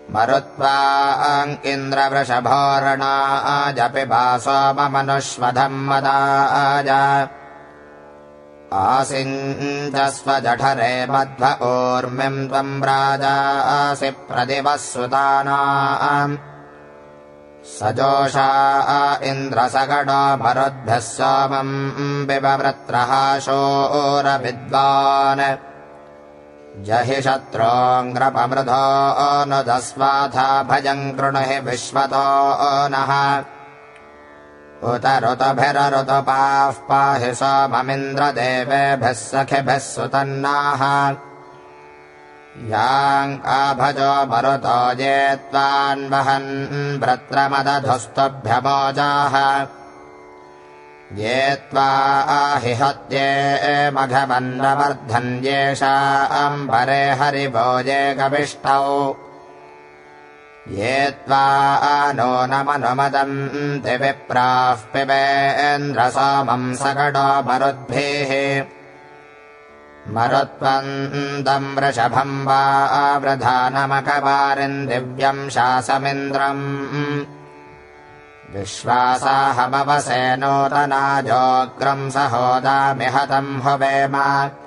मरुत्वां इन्द्रवृषभोर्णाजपिबा सोममनुष्वधं मदाय आसिञ्चस्वजठरे मध्व ऊर्मिं त्वं राजासि प्रदिवः सुतानाम् सजोषा इन्द्रसगडो मरुद्भ्यः सोमं बिभवृत्रः शूरविद्वान् जहि शत्रोऽङ्ग्रपमृधो नुदस्वाथा भजं कृणुहि विश्वतो नः उत ऋतुभिरऋतुपाः पाहि सोममिन्द्रदेवेभ्यः सखिभिः सुतन्नाः याङ्काभजो मरुतो ये त्वान्वहन् वृत्रमदधुस्तुभ्यमोजाः ये त्वा हि हत्ये मघवन्नवर्धन् येषाम्बरे हरिभोजे गविष्टौ ये त्वा नो नमनुमदन्ति विप्राः पिबेन्द्रसोमं सगडो मरुद्भिः मरुत्वन्दं वृषभं वा वृधानमकवारिन् दिव्यं शासमिन्द्रम् विश्वासाहमवसे नूतनाजोग्रं सहोदामिहतं हुवेम